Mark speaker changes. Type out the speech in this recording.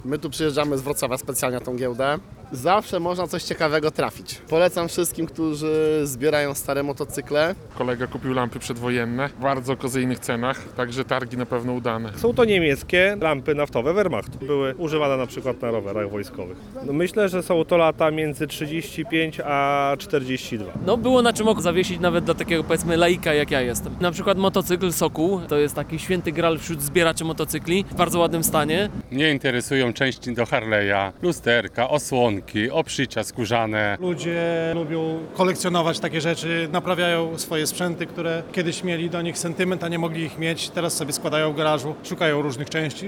Speaker 1: My tu przyjeżdżamy z Wrocławia specjalnie na tą giełdę. Zawsze można coś ciekawego trafić. Polecam wszystkim, którzy zbierają stare motocykle.
Speaker 2: Kolega kupił lampy przedwojenne w bardzo kozyjnych cenach, także targi na pewno udane.
Speaker 3: Są to niemieckie lampy naftowe Wehrmachtu. Były używane na przykład na rowerach wojskowych. No myślę, że są to lata między 35 a 42.
Speaker 4: No było na czym oko zawiesić nawet dla takiego, powiedzmy, laika jak ja jestem. Na przykład motocykl Sokół, to jest taki święty gral wśród zbieraczy motocykli, w bardzo ładnym stanie.
Speaker 5: Mnie interesują części do Harley'a, lusterka, osłonki, obszycia skórzane.
Speaker 6: Ludzie lubią kolekcjonować takie rzeczy, naprawiają swoje sprzęty, które kiedyś mieli do nich sentyment, a nie mogli ich mieć. Teraz sobie składają w garażu, szukają różnych części.